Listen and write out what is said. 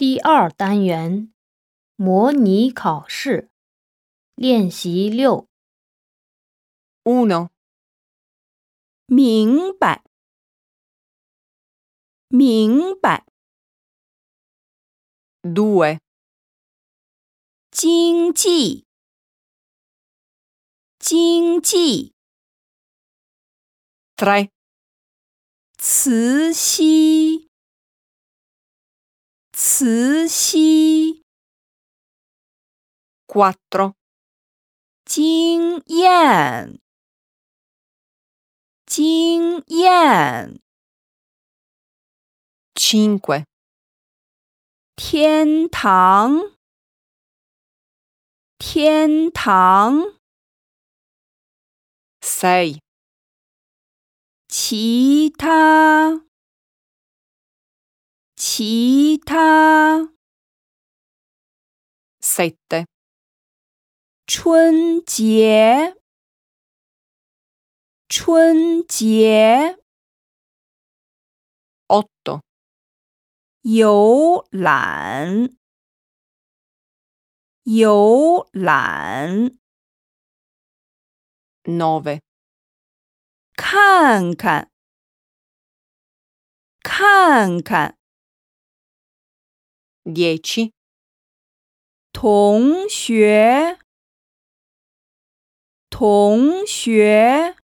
第2单元模拟考试练习6。 1. 明白，明白， 2. 经济，经济， 3. 慈禧，慈禧， 4. 经验，经验， 5. 天堂，天堂， 6. 其他，其他， 7. 春节，春节， 8. 游览，游览， 9. 看看，看看， 10. 同学，同学。